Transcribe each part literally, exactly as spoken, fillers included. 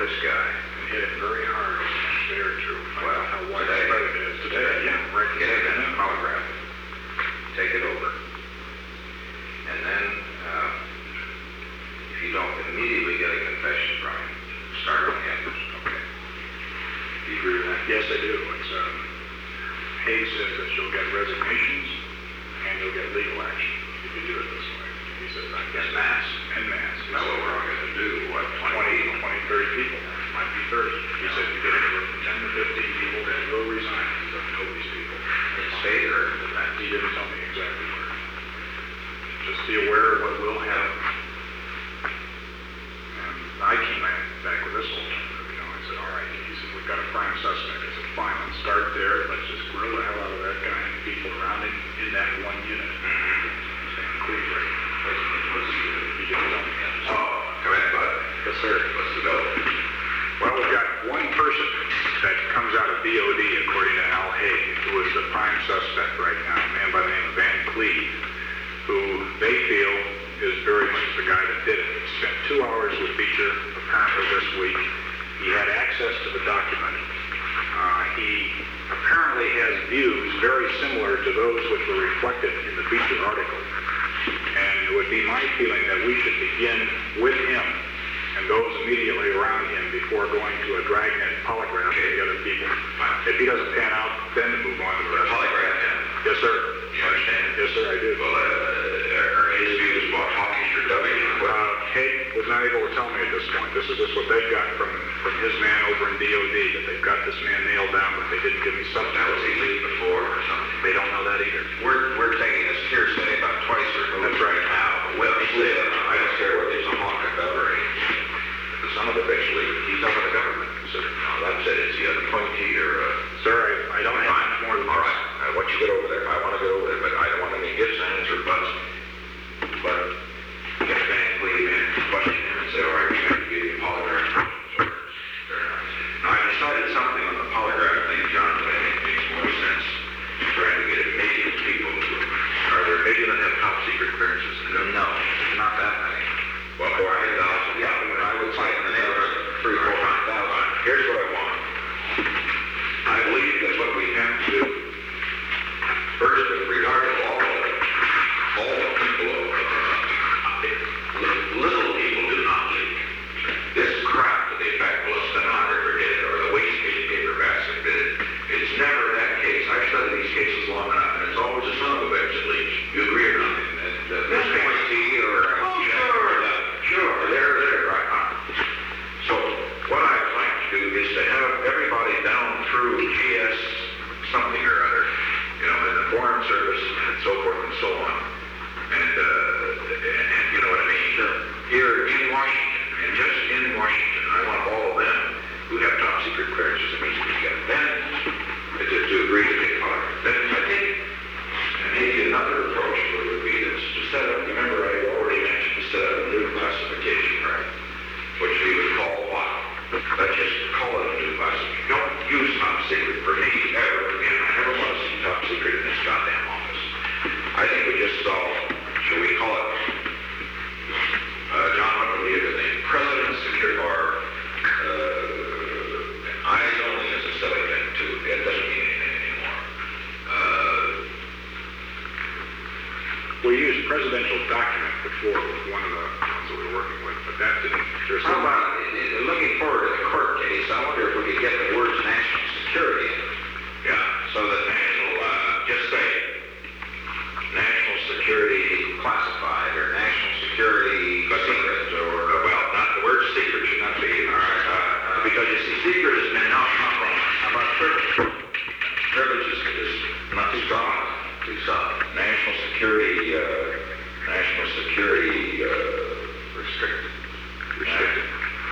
this guy. And hit it very hard over the next day or two. Find Well, out how today, widespread it is today. today, Yeah, right. get it in a polygraph, take it over. And then, uh, if you don't immediately get a confession from him, start again. Okay. Do you agree with that? Yes, I do. It's, um, Hayes says that you'll get resignations and you'll get legal action if you do it this way. He says that. En masse. En masse. He That's said what we're all going to do. What, twenty, twenty? twenty, thirty people. Might be thirty. He said you get anywhere from ten to fifteen people that will resign. He said, know these people. In state or in the back? He didn't tell me exactly where. Just be aware of what will happen. And I came back, back with this alternative, you know, I said, all right, he said, we've got a prime suspect. I said, fine, let's start there, let's just grill the hell out of that guy and the people around him in that one unit. And include Ray. What's the unit? He didn't tell me. Oh, go ahead, bud. Yes, sir. What's the bill? Well, we've got one person that comes out of D O D, according to Al Haig, who is the prime suspect right now, a man by the name of Van Cleve, who they feel is very much the guy that did it. He spent two hours with Beecher, apparently this week. He had access to the document. Uh, he apparently has views very similar to those which were reflected in the Beecher article. And it would be my feeling that we should begin with him and those immediately around him before going to a dragnet polygraph with the other people. If he doesn't pan out, then to move on to the rest. Polygraph him. Yes, sir. You understand? Yes, sir, I do. Well, uh, are his views about talking for W? Uh, Haig was not able to tell me at this point. This is just what they've got from, from his man over in D O D, that they've got this man nailed down, but they didn't give me something. Now, was he leave before or something? They don't know that either. We're, we're taking this hearsay about twice removed. That's right. Now, well, he said, I don't care whether he's a hawk or governor. The son of a bitch league, he's up in the government. So, no, that's it. Is he an appointee or a... Sir, I, I don't have much more than All this. right. Uh, once you get over there, I want to get over there, but I don't want any ifs, ands, or buts. But get Van Cleve in, question him, and say, all right, we're going to give you a polygraph. Now, I decided something on the polygraph thing, John, that I think makes more sense. Trying to get a million people to it. Are there a million that have top secret clearances? No, not that many. Well, four hundred thousand. Yeah, but I would say in the neighborhood of three, four hundred thousand. Here's what I want. I believe that what we have to do, first, with regard to all of it, all the people, uh, little people do not leak. This crap that the effectless stenographer did, or the wastegate paper basket did, it's never that case. I've studied these cases long enough, and it's always a son of a bitch that leaks. You agree or not? And, and, uh, this appointee or... Uh, oh, sure, uh, sure, they're there, right on. So, what I'd like to do is to have everybody down through G S something or other, you know, in the Foreign Service and so forth and so on. And, uh, and, and you know what I mean? Sure. Here in Washington, and just in Washington, I want all of them who have top secret clearances immediately get then to, to agree to take part. Then I think, and maybe another approach would be this, to set up, remember I already mentioned to set up a new classification, right? Which we would call what? Let's just call it a new classification. Don't use top secret for me ever again. I never want to see top secret in this goddamn office. I think we just solve, shall we call it, uh, John, what would be a good name? President's security, or uh, eyes only is a silly thing too. It doesn't mean anything anymore. Uh, We used presidential document before with one of the ones that we were working with, but that didn't... There's How some... about, uh, looking forward to the court case, I wonder if we could get the words national security in. Yeah, so that national, uh, just say, national security classified, or national security secret, or, uh, well, not, the word secret should not be, all right, uh, uh, because you see, secret has been out, not wrong. How about privilege? Privilege is, is not too strong, too soft. National security, uh, national security, uh, restricted. Restricted.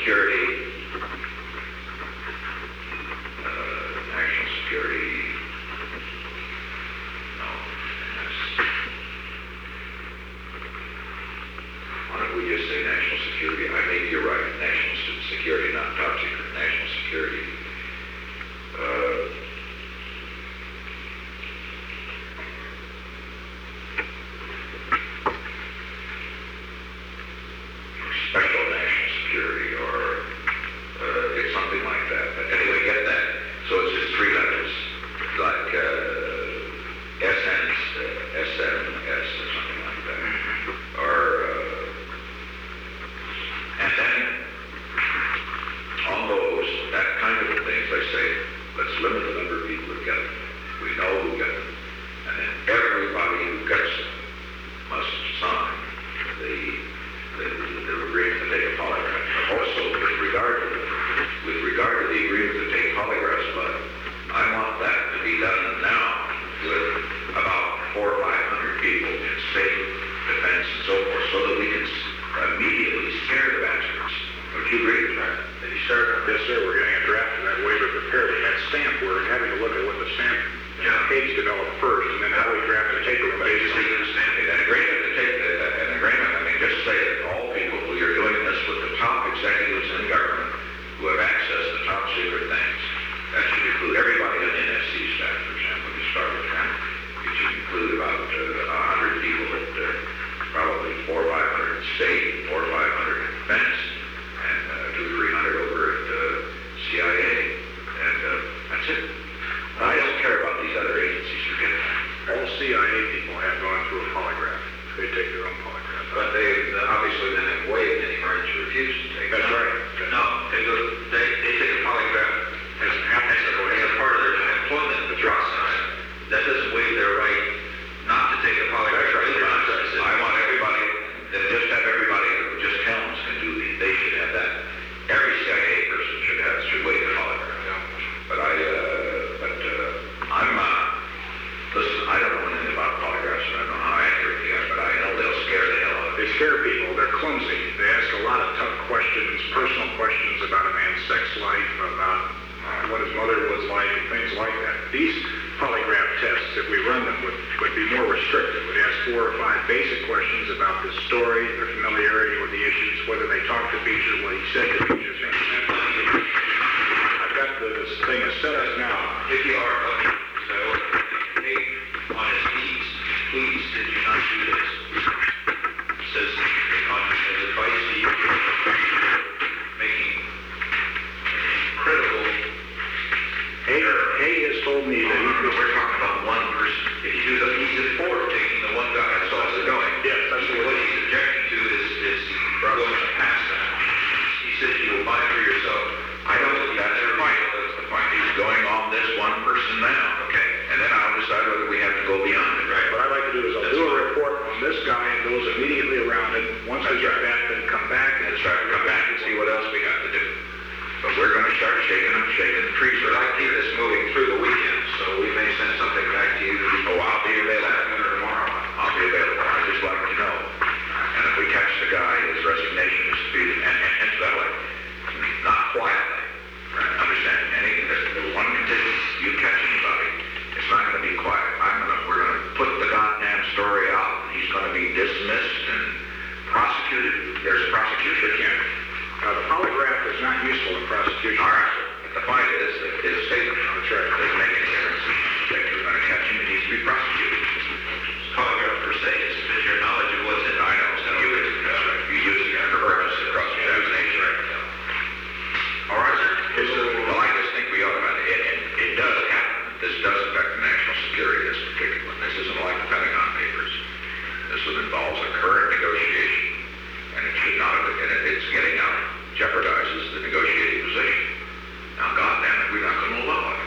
security, uh, national security, no, that's, why don't we just say national security? I think you're right, national se- security, not top secret, national security. Uh, special national security, or uh, it's something like that. But anyway, get that. So it's just three letters, like uh, S N, uh, S M S or something like that. Or uh, and then on those, that kind of things, I say, let's limit the number of people who get them. We know who get them, and then everybody who gets them must sign the the, the agreement to take a polygraph. But also, with regard to the, with regard to the agreement to take polygraphs, but I want that to be done now with about four or five hundred people in state defense and so forth, so that we can immediately scare the bastards. Would you agree with that? Did you start on this, sir? We're getting a draft of that waiver prepared. That stamp, we're having to look at what the stamp Yeah. page developed first, and then how we draft the taker. Basically, you understand it. An agreement to take the, an agreement, I mean, just say that all people who are doing this with the top executives in government who have access to top secret things, that should include everybody in N S C staff, for example, you start with them. It should include about uh, one hundred people at uh, probably four or five hundred in state, four or five hundred in defense, and uh, two or three hundred over at uh, C I A, and uh, that's it. I don't care about these other agencies, forget that. All C I A people have gone through a polygraph. They take their own polygraph. But they obviously then have waived any right to refuse to take. That's right. No, they go, they, they take a polygraph As an as applicant, a, as a part of their employment process. That doesn't waive their right not to take a polygraph. That's right. Either. I want everybody, that just have everybody who just Helms can do these, they should have that. Every C I A person should have, should wait a polygraph. But I, uh, but, uh, I'm, uh, listen, I don't know anything about polygraphs, and I don't know how accurate they are, but I know they'll scare the hell out of me. they scare people. They're clumsy. They ask a lot of tough questions, personal questions about a man's sex life, about uh, what his mother was like, and things like that. These polygraph tests, if we run them, would, would be more restrictive. Would ask four or five basic questions about the story, their familiarity with the issues, whether they talked to Beecher, what he said to Beecher, things of that nature. I've got the, this thing is set up now. If you are, let me, so, hey, on his knees, please, did you not do this? Says, on his advice to you, making critical Hay, Hay has told me that he We're talking about one person. If you do the, he's in for taking the one guy, that's all it's going. Yes, that's what- What he's objecting to is, is going to pass that. He said you will buy for yourself. I know, that's the point, that's the point. He's going on this one person now, okay? And then I'll decide whether we have to go beyond it, right? What I'd like to do is I'll do a report on this guy and those immediately around him. Once we get that, then come back and Let's try to come back and see what else we got to do. But we're gonna start shaking them, shaking the trees. We'd like to keep this moving through the weekend, so we may send something back to you. Oh, I'll be available. Afternoon or tomorrow. I'll be available. I'd just like to know. And if we catch the guy, his resignation is to be, and, and, and that way, not quietly. Understand? Any, the one condition, you catch anybody, it's not gonna be quiet. I'm gonna, we're gonna put the goddamn story out. He's gonna be dismissed and prosecuted. There's prosecution again. Now, the polygraph is not useful in prosecution. All right. But the point is that his statement on the church doesn't make any difference. If you're going to catch him, he needs to be prosecuted. Polygraph per se is just your knowledge of what's in. I know. So you could, that's right. You use it for purpose of cross-examination. All right, sir. Well, I just think we ought to, it, it, it does happen. This does affect national security, this particular one. This isn't like the Pentagon Papers. This one involves a current negotiation. And it should not have, and it, it's getting out, jeopardizes the negotiating position. Now, goddamn it, we're not going to allow it.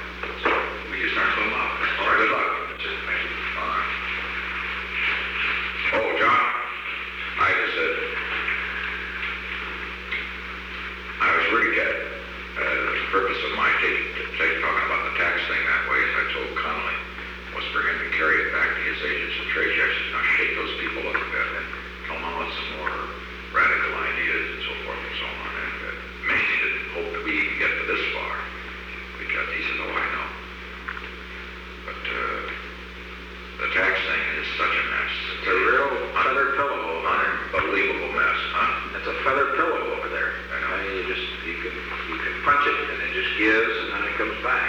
gives, and then it comes back.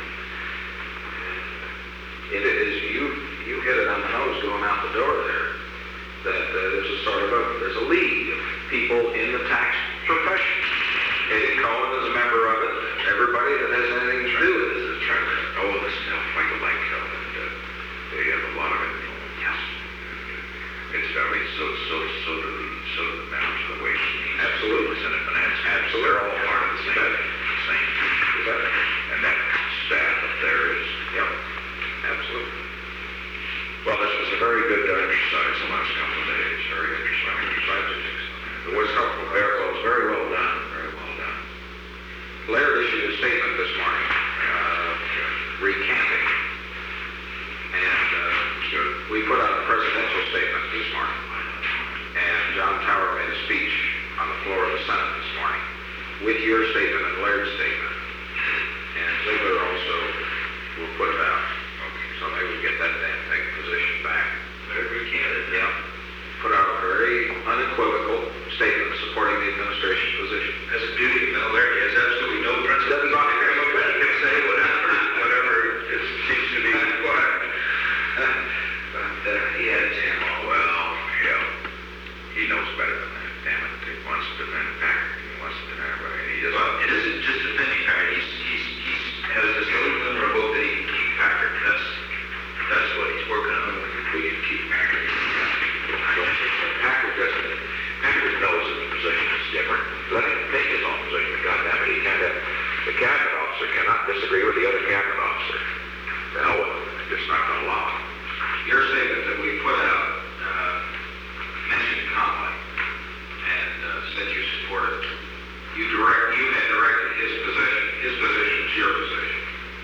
It is, you, you hit it on the nose going out the door there, that uh, there's a sort of a, there's a league of people in the tax profession. Eddie Cohen is a member of it. Everybody that has anything to do with it is trying to, Oh, listen, uh, Michael Langfeld, and uh, they have a lot of influence. yes, It's very, so, so, so do the, so do the members of the Ways and Means. Absolutely. Senate Finance. Absolutely. They're all part of the same, same, and that staff up there is, yep, absolutely. well, this was a very good uh, exercise the last couple of days, very interesting exercise. It was helpful, very well, it was very well done, very well done. Laird issued a statement this morning, uh, recanting, and uh, we put out a presidential statement this morning, and John Tower made a speech on the floor of the Senate this morning with your statement and Laird's statement, and Ziegler also will put it out, so maybe we get that damn thing positioned back. Very recanted. Yeah, put out a very unequivocal statement supporting the administration's position. That's the beauty of Mel Laird. He has absolutely no principle. Doesn't bother him a bit. He can say whatever, whatever it seems to be required. But uh, he had his hand all well. Well, yeah, he knows better than that, damn it. He wants to defend Packard, he wants to defend everybody, and he doesn't. Well, it isn't just defending Packard. He's, he's, he's has this little glimmer of hope that he can keep Packard. That's, that's what he's working on. We can keep Packard. I don't think that Packard doesn't, Packard knows that the position is different. Let him take his own position, goddamn it, he can't have, the cabinet officer cannot disagree with the other cabinet officer. The hell with it, they're just not gonna allow it. Your statement that we put out uh, mentioned Conway and uh, said you supported. You direct, you had directed his position. His position is your position.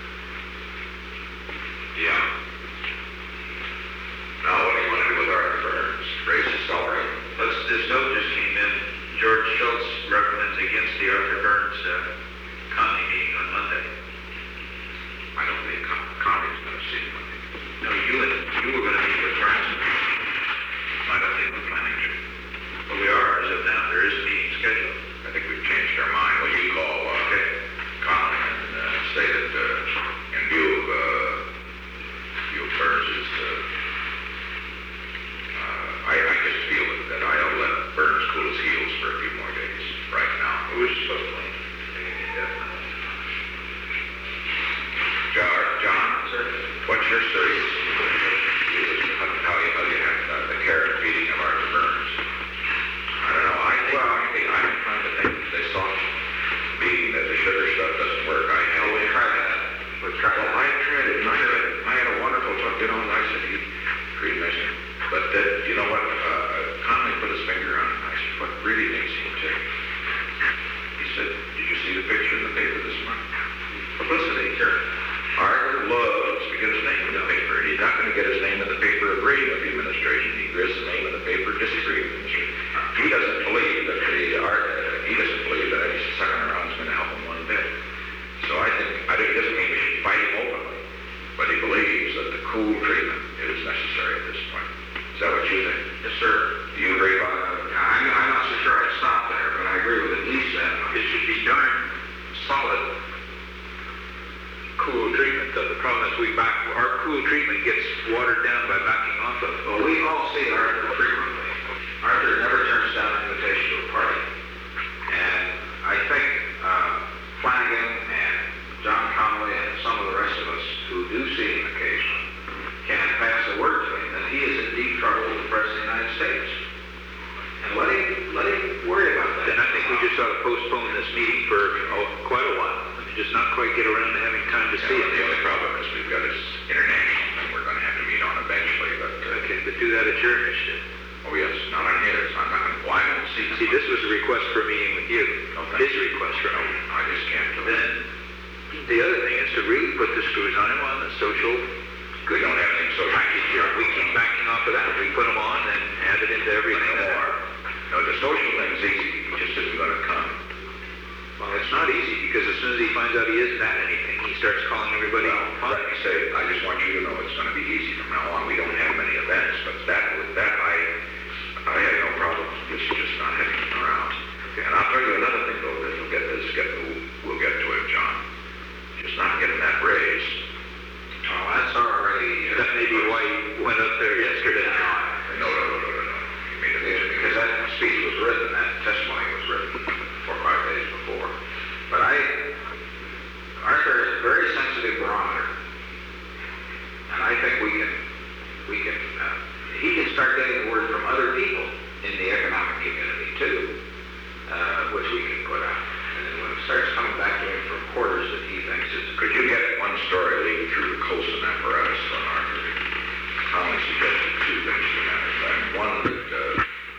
Yeah. Now, what do you want to do with Arthur Burns? Raise his salary? Let's, this note just came in. George Schultz recommends against the Arthur Burns uh, Conley meeting on Monday. I don't think Con- Connie's gonna see him. No, you and you were going to meet with Burns. I don't think we're planning to. Well, we are as of now. There is a meeting scheduled. I think we've changed our mind. Will you call, uh, Okay. Conley and, uh, say that, uh, in view of, uh, view of Burns's, uh, uh, I, I just feel that I ought to let Burns cool his heels for a few more days right now. We're supposed to meet. John, John, Sir? what's your serious, how, how you, how you have uh, the carrot feeding of Arthur Burns? I don't know, I think, I think, I'm trying to think, they saw being that the sugar stuff doesn't work, I know. We tried that. We tried Well, that. I tried it, and I had, I had a wonderful talk, you know, and I said, he, pretty nice, but that, you know what, uh, Conley put his finger on it, and I said, what really makes him tick? He said, did you see the picture in the paper this morning? Publicity, sure. Arthur loves to get his name in the paper, and he's not going to get his name in the paper agreeing with the administration. He gets his name in the paper disagreeing with the administration. He doesn't believe that the art, uh, he doesn't believe that any second round is going to help him one bit. So I think, I think it doesn't mean we should fight him openly, but he believes that the cool treatment is necessary at this point. Is that what you think? Yes, sir. Do you agree, Bob? I'm, I'm not so sure I'd stop there, but I agree with at least that. It should be darn solid, cool treatment, though. The problem is we back, our cool treatment gets watered down by backing off of it. Well, we all see Arthur frequently. Arthur never turns down an invitation to a party. And I think uh, Flanagan and John Conway and some of the rest of us who do see him occasionally can pass the word to him that he is in deep trouble with the President of the United States. And let him, let him worry about that. And I think we just ought to postpone this meeting for oh, quite a while. We just not quite get around to having time to see Yeah, it. the only problem is we've got this international thing we're going to have to meet on eventually, but, uh, Okay, but do that at your initiative. oh yes, not on his, I'm not going to, well, I don't see. See, this was a request for a meeting with you. No, thank His you. request for a No, meeting. I just can't do it. Then, the other thing is to really put the screws on him on the social We don't have any social. package here. We keep backing off of that. We put them on and add it into everything that more. No, the social thing's easy, he just isn't going to come. Well, it's not easy because as soon as he finds out he isn't at anything, he starts calling everybody. Well, let me say, I just want you to know it's going to be easy from now on. We don't have many events, but that, with that, I, I had no problem with just not having him around. And I'll tell you another thing, though, that we'll get this, get, we'll, we'll get to it, John. Colson apparatus on Arthur. I only suggested two things, as a matter of fact. One, that, uh,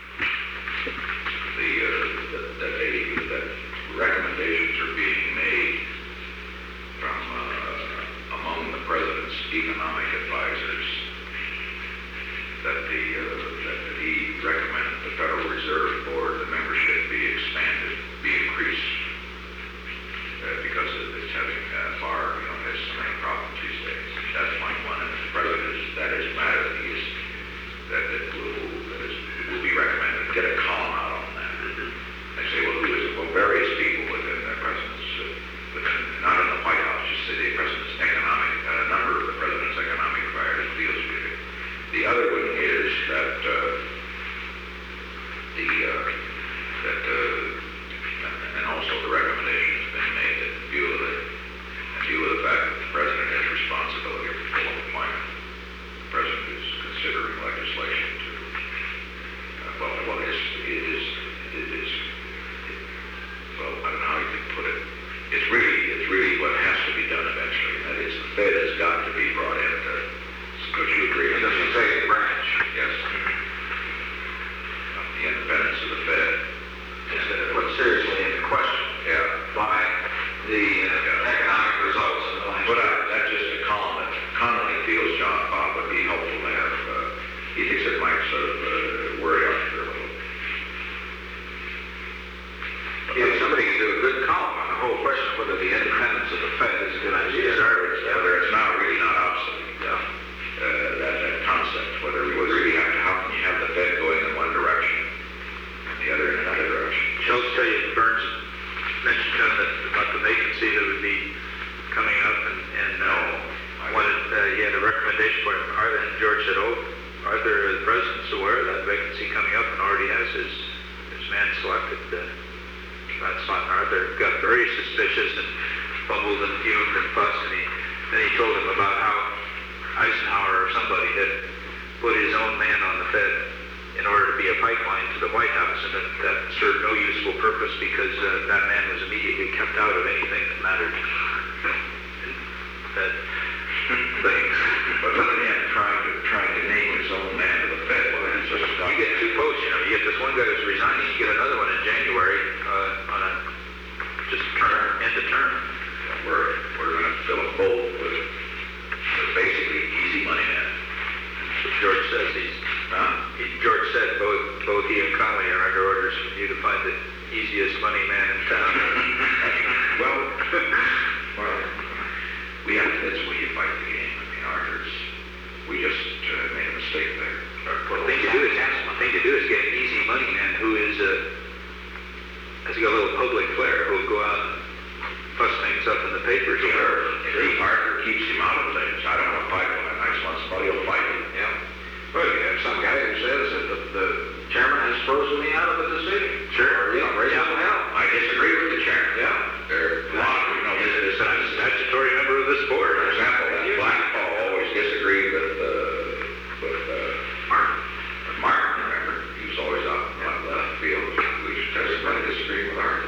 the, uh, that, that, a, that recommendations are being made from, uh, among the president's economic advisors, that the, uh, that he recommended the Federal Reserve Board, the membership be expanded, be increased, uh, because it's having, uh, far, you know, has so many problems these days. That's point one, and the president is, that is a matter that he is, that it will, that is, it will be recommended, get a column out on that. They say, well, who is it? Well, various people within the president's, uh, within, not in the White House, just say the president's economic, a uh, number of the president's economic advisors deals with it. The other one is that, uh, the, uh, that, uh, and also the recommendation has been made that in view of the, in view of the fact that the president has responsibility for full employment, the president is considering legislation to, uh, well, well, it is, it is, it is, it, well, I don't know how you can put it. It's really, it's really what has to be done eventually, and that is the Fed has got to be brought in to, would you agree? It doesn't say the branch. Yes. The independence of the Fed. Is that put seriously into question Yeah. by the uh, economic results of the last But uh, year. that's just a column that Connolly feels John Bob would be helpful to have. Uh, he thinks it might sort of uh, worry Arthur a little. Yeah, somebody can do a good column on the whole question of whether the independence of the Fed is a good idea. Whether it's not really not obsolete. Yeah. Uh, that, that concept, whether we would really have to, how can you have the Fed going in one direction and the other in another direction? I'll tell you, Burns mentioned uh, that about the vacancy that would be coming up, and, and uh, wanted, uh, he had a recommendation for him. Arthur, and George said, oh, Arthur, the president's aware of that vacancy coming up and already has his, his man selected. Uh, that's not Arthur. Got very suspicious and fumbled and fumed and fussed, and he, then he told him about how Eisenhower or somebody had put his own man on the Fed in order to be a pipeline to the White House, and that, that served no useful purpose because uh, that man was immediately kept out of anything that mattered. Fed things. But then again, trying to, trying to name his own man to the Fed, well, it's just You get two posts, you know, you get this one guy who's resigning, you get another one in January uh, on a just term, end of term. We're, we're going to fill a boat with, with basically easy money men. George says he's, Huh? he, George said both both he and Connolly are under orders from you to find the easiest money man in town. Well, well, we have, that's the way you fight the game. I mean, Arthur's, we just uh, made a mistake there. Well, the thing to do is, the thing to do is get an easy money man who is, uh, has got a little public flair, who will go out and fuss things up in the papers. Sure. If Arthur keeps him out of things, I don't want to fight him. I just want somebody will fight him. Yeah. Well, you have some guy who says that the, the chairman has frozen me out of the decision. Sure. Or, you know, raising Yeah. hell. I disagree with the chairman. Yeah. There are a lot, you know, this is, He's a statutory member of this board. for example, that Blackwell always disagreed with, uh, with, uh, Martin. With Martin, remember? He was always out in left field. We should tell somebody disagreeing with Arthur.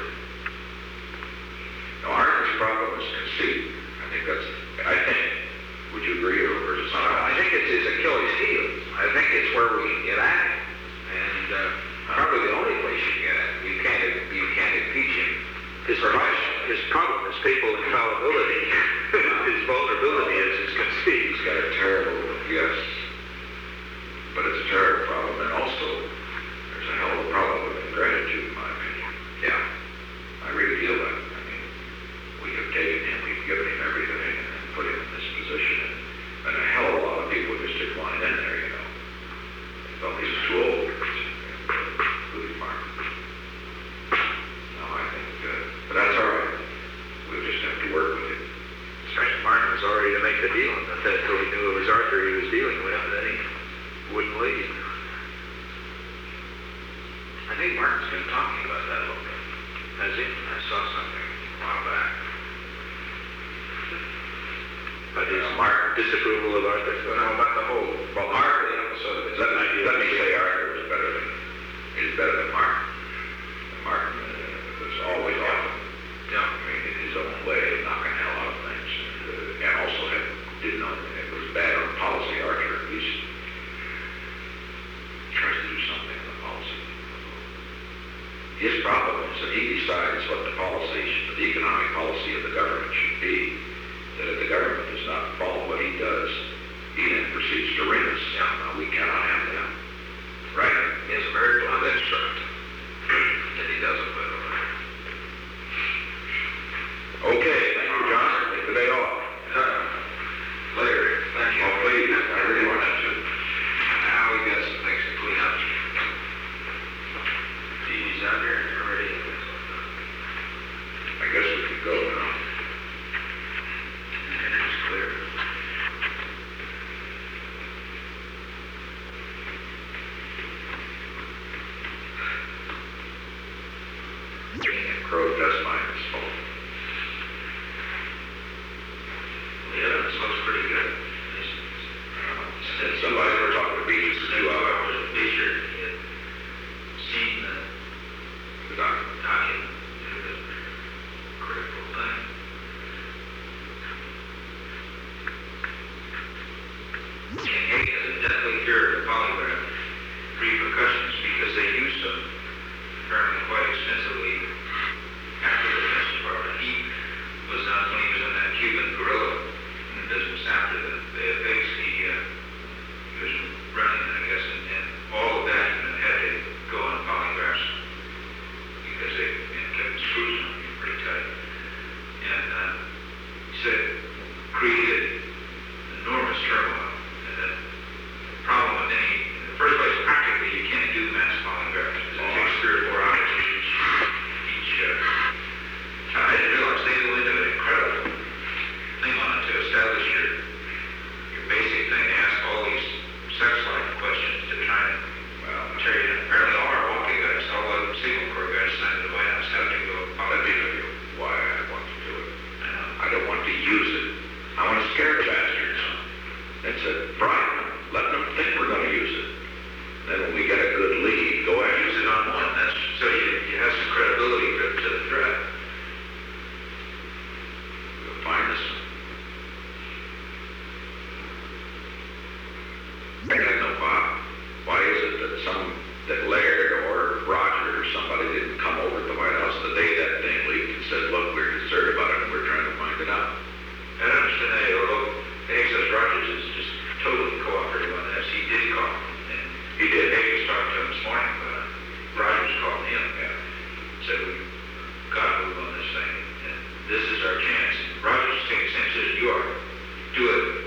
Now, Arthur's problem is conceit. I think that's, I think, would you agree, or is it Uh, something I else? think it's his Achilles heel. I think it's where we can get at it. And uh, probably the only place you can get at it. You can't, you can't impeach him. His problem, his problem is papal infallibility. His vulnerability is his conceit. He's got a terrible, yes, but it's a terrible problem, and also, there's a hell of a problem with ingratitude, in my opinion. Yeah. I really feel that. I mean, we have taken him, we've given him everything, and put him in this position, and, and a hell of a lot of people just didn't want him in there, you know. They felt he was too old, including Mark. No, I think, uh, but that's all right. We'll just have to work with it. Frank Martin was already to make the deal on the Fed, so he knew it was Arthur he was dealing with, and then he wouldn't leave. I think Martin's been talking about that a little bit. Has he? I saw something a while back. But his Martin disapproval of Arthur? But no, about the whole, well, Arthur, the episode of it. Let me, let me say Arthur was better than, is better than Martin. And Martin uh, was always often, Yeah. I mean, in his own way, knocking hell out of things, and, uh, and also had, did know the economic policy of the government should be that if the government does not follow what he does, he then proceeds to ring us. Now, we cannot have that. Right? It's a very blunt instrument that he doesn't put away. Okay, thank you, John. Take the day off. Uh, Larry, thank you. Oh, please. I really wanted to. Now we got some things to clean up. He's out here already. I guess we could go now. Energy's clear. Crow does mine his phone. Yeah, this looks pretty good. And somebody were talking to beaches for two hours. Picture, he had seen the The doc- document, it was a critical thing. And Hague has definitely cured the polygraph repercussions because they used them apparently quite extensively after the Defense Department. He was not, when he was in that Cuban guerrilla business after the, the Hague's, he, uh, he was running, I guess, and, and all of that and had to go on polygraphs because they you know, kept the screws on you pretty tight. And uh, he said created enormous turmoil. And the problem with any, in the first place, practically you can't do mass polygraphs because it takes three or four hours for each, each uh, I didn't realize they go into an incredible thing on it to establish your your basic thing. They ask all these sex life questions to try and well, tell you. Apparently all our walking guys, all the Signal Corps guys signed the White House have to go Let me polygraph. tell you why I want to do it. I know. I don't want to use it. I want to scare the bastards. That's it. Brian, let them think we're going to use it. Then when we get a good lead, go ahead. Use it on one. That's so you, you have some credibility to, to the threat. We'll find this. I don't know, Bob. Why is it that some, that Laird or Roger or somebody didn't come over to the White House the day that thing leaked and said, look, we're concerned about it and we're trying to find it out? I don't understand that, although Hague says Rogers is just totally cooperative on this. He did call him. And he did. Hague was talking to him this morning, but Rogers called him. Yeah. Said, we've got to move on this thing. And this is our chance. Rogers is taking the same position you are. Do it